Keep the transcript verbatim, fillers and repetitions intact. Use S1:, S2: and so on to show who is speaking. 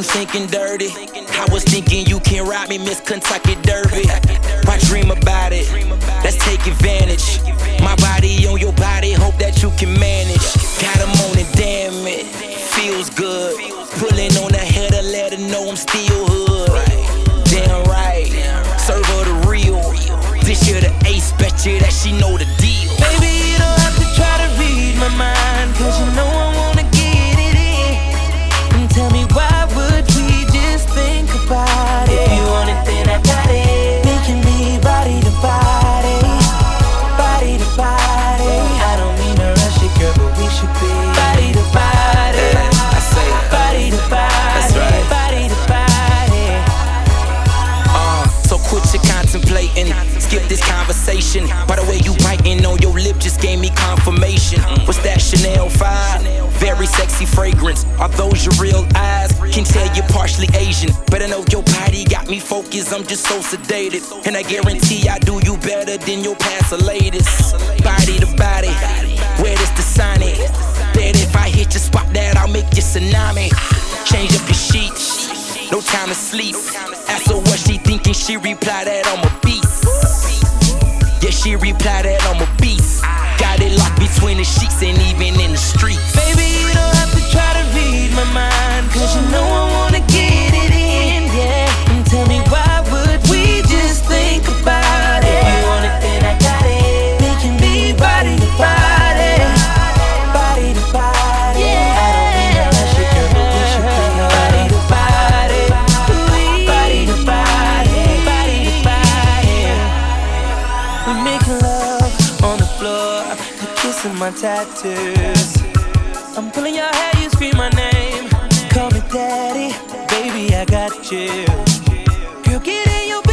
S1: thinking dirty. I was thinking you can ride me, Miss Kentucky Derby. I dream about it, let's take advantage. My body on your body, hope that you can manage. Got him on it, damn it, feels good. Pulling on the header, let her know I'm still hood. Damn right, serve her the real. This year the ace, bet you that she know the deal.
S2: Baby, you don't have to try to read my mind, cause you know I wanna get it in. And tell me why would we just think about it? If you want it, then I got it. We can be body to body, body to body. I don't mean to rush it, girl, but we should be body to body.
S1: I say
S2: body to body,
S1: that's right.
S2: Body to body.
S1: Uh, so quit your contemplating, skip this conversation. By the way you biting on your lip just gave me confirmation. What's that Chanel five? Very sexy fragrance. Are those your real eyes? Can tell you're partially Asian. Better know your body got me focused, I'm just so sedated. And I guarantee I do you better than your past or latest. Body to body, where does the sign it? Bet if I hit your spot that I'll make you tsunami. Change up your sheets, no time to sleep. Ask her what she thinking, she reply that I'm a beast. Yeah, she reply that I'm a beast. Got it locked between the sheets and even in the streets.
S2: Baby, you don't have to try to read my mind, cause you know I wanna get it in, yeah. And tell me why would we just think about it? If you want it, then I got it. We can be body to body, body to body. Yeah. I don't mean to rush it, girl, but we should be body to body, body to body, body to body. We making love on the floor, you're kissing my tattoos. I'm pulling your hair, you scream my name. Call me daddy, baby, I got you. Girl, get in your